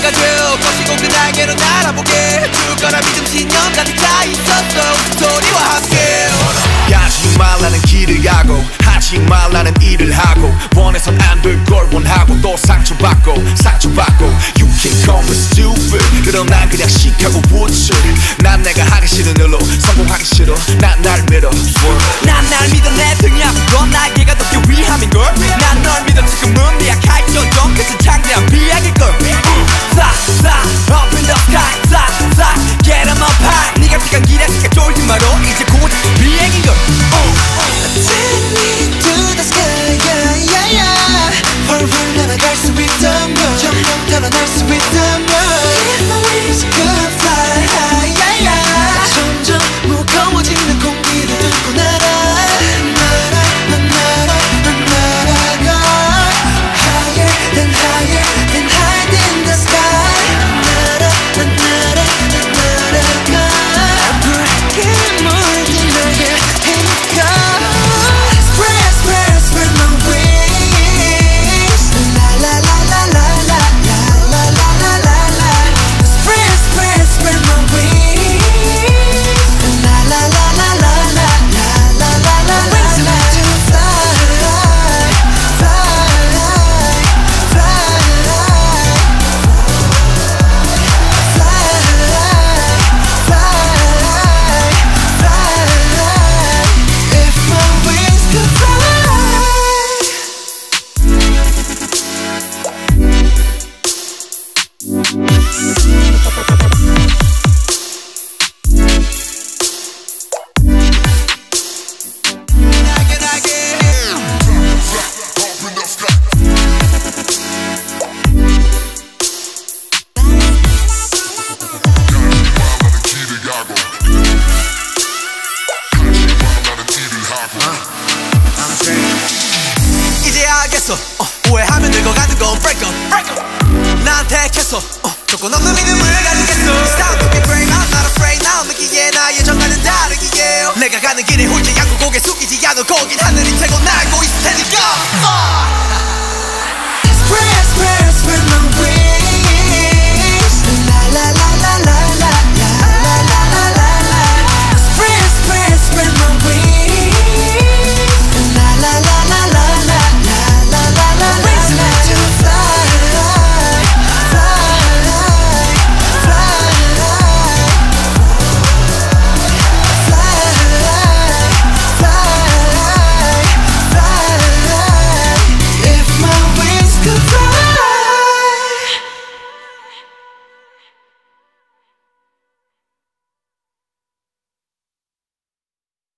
가져 거시고 그 날개로 날아보게 줄 거라 믿음 신념 가득 차 있었어 소리와 함께 하지 말라는 길을 가고 하지 말라는 일을 하고 원해선 안 될 걸 원하고 또 상처받고 You can call me stupid 그럼 난 그냥 시카고 부츠 난 내가 하기 싫은 일로 성공하기 싫어 난 날 믿어 난 날 믿어 내 등이 아픈 건 날개가 덮여 위함인걸 난 널 믿어 지금은 미약할 정정 그저 창대한 비약일걸 Fly, fly, up in the sky Fly, fly, get 'em up high 네가 피간 길에 시가 쫄지 마로 이제 고작 비행인걸 Take me to the sky, yeah, yeah, yeah. 훨훨 날아갈 수 있다면 점점 달아날 수 있다면 If my wings could fly high, yeah, yeah. 점점 무거워지는 공기를 뚫고 날아 날아가 Higher than higher than high in the sky 날아가 붉게 물든 날개 힘껏 이제 알겠어 오해하면 늙어가는 건 break up 난 택했어 조건 없는 믿음을 가지겠어 It's time to be brave I'm not afraid now 느끼기에 나의 정가는 다르기에 내가 가는 길에 홀지 않고 고개 숙이지 않아 거긴 하늘이 최고 날고 있을 테니까